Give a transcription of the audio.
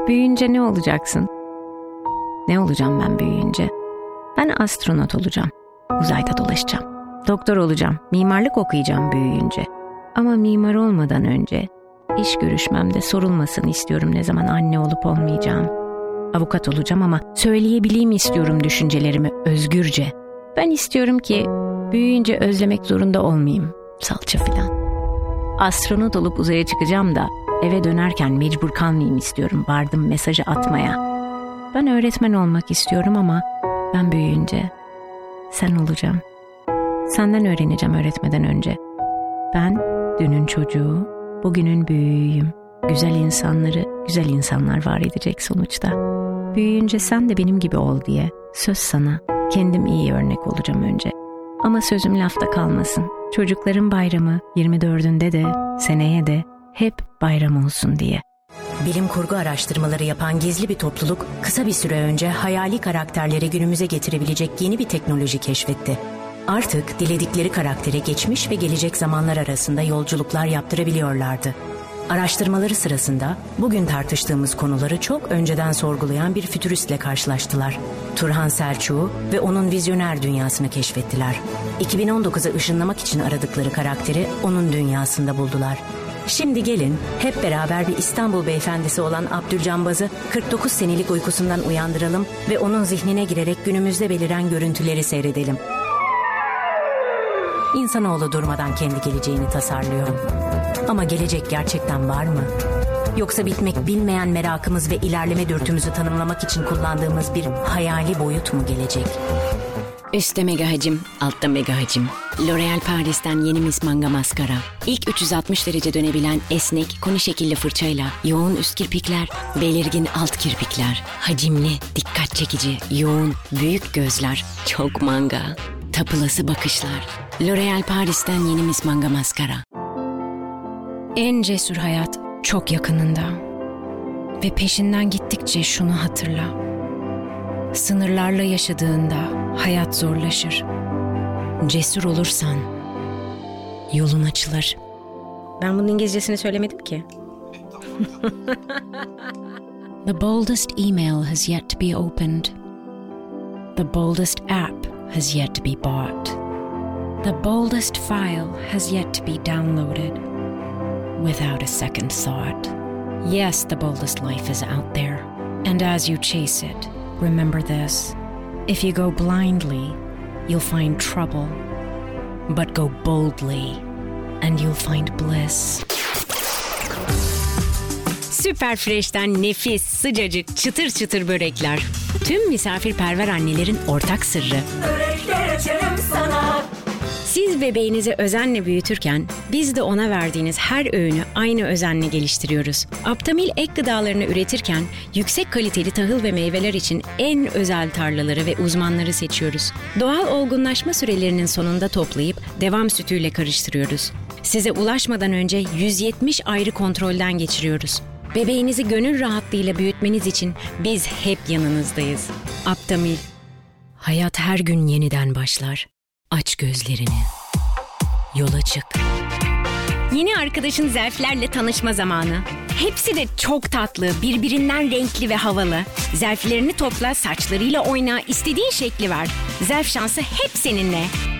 Büyüyünce ne olacaksın? Ne olacağım ben büyüyünce? Ben astronot olacağım. Uzayda dolaşacağım. Doktor olacağım. Mimarlık okuyacağım büyüyünce. Ama mimar olmadan önce iş görüşmemde sorulmasını istiyorum ne zaman anne olup olmayacağım. Avukat olacağım ama söyleyebileyim istiyorum düşüncelerimi özgürce. Ben istiyorum ki büyüyünce özlemek zorunda olmayayım. Salça filan. Astronot olup uzaya çıkacağım da eve dönerken mecbur kalmayayım istiyorum vardım mesajı atmaya. Ben öğretmen olmak istiyorum ama ben büyüyünce sen olacağım. Senden öğreneceğim öğretmeden önce. Ben dünün çocuğu, bugünün büyüğüyüm. Güzel insanları, güzel insanlar var edecek sonuçta. Büyüyünce sen de benim gibi ol diye söz sana. Kendim iyi örnek olacağım önce. Ama sözüm lafta kalmasın. Çocukların bayramı 24'ünde de, seneye de hep bayram olsun diye. Bilim kurgu araştırmaları yapan gizli bir topluluk kısa bir süre önce hayali karakterleri günümüze getirebilecek yeni bir teknoloji keşfetti. Artık diledikleri karaktere geçmiş ve gelecek zamanlar arasında yolculuklar yaptırabiliyorlardı. Araştırmaları sırasında bugün tartıştığımız konuları çok önceden sorgulayan bir fütüristle karşılaştılar. Turhan Selçuk'u ve onun vizyoner dünyasını keşfettiler. 2019'a ışınlamak için aradıkları karakteri onun dünyasında buldular. Şimdi gelin hep beraber bir İstanbul beyefendisi olan Abdülcambaz'ı 49 senelik uykusundan uyandıralım ve onun zihnine girerek günümüzde beliren görüntüleri seyredelim. İnsanoğlu durmadan kendi geleceğini tasarlıyor. Ama gelecek gerçekten var mı? Yoksa bitmek bilmeyen merakımız ve ilerleme dürtümüzü tanımlamak için kullandığımız bir hayali boyut mu gelecek? Üstte mega hacim, altta mega hacim. L'Oréal Paris'ten yeni Miss Manga Maskara. İlk 360 derece dönebilen esnek, koni şekilli fırçayla yoğun üst kirpikler, belirgin alt kirpikler. Hacimli, dikkat çekici, yoğun, büyük gözler. Çok manga. Tapılası bakışlar. L'Oréal Paris'ten yeni Miss Manga Maskara. En cesur hayat çok yakınında. Ve peşinden gittikçe şunu hatırla. Sınırlarla yaşadığında hayat zorlaşır. Cesur olursan yolun açılır. Ben bunun İngilizcesini söylemedim ki. The boldest email has yet to be opened. The boldest app has yet to be bought. The boldest file has yet to be downloaded without a second thought. Yes, the boldest life is out there. And as you chase it, remember this. If you go blindly, you'll find trouble. But go boldly and you'll find bliss. Süper Fresh'ten nefis, sıcacık, çıtır çıtır börekler. Tüm misafirperver annelerin ortak sırrı. Börekler açarım sana. Siz bebeğinizi özenle büyütürken biz de ona verdiğiniz her öğünü aynı özenle geliştiriyoruz. Aptamil ek gıdalarını üretirken yüksek kaliteli tahıl ve meyveler için en özel tarlaları ve uzmanları seçiyoruz. Doğal olgunlaşma sürelerinin sonunda toplayıp devam sütüyle karıştırıyoruz. Size ulaşmadan önce 170 ayrı kontrolden geçiriyoruz. Bebeğinizi gönül rahatlığıyla büyütmeniz için biz hep yanınızdayız. Aptamil. Hayat her gün yeniden başlar. Aç gözlerini. Yola çık. Yeni arkadaşın Zerflerle tanışma zamanı. Hepsi de çok tatlı, birbirinden renkli ve havalı. Zerflerini topla, saçlarıyla oyna, istediğin şekli ver. Zerf şansı hep seninle.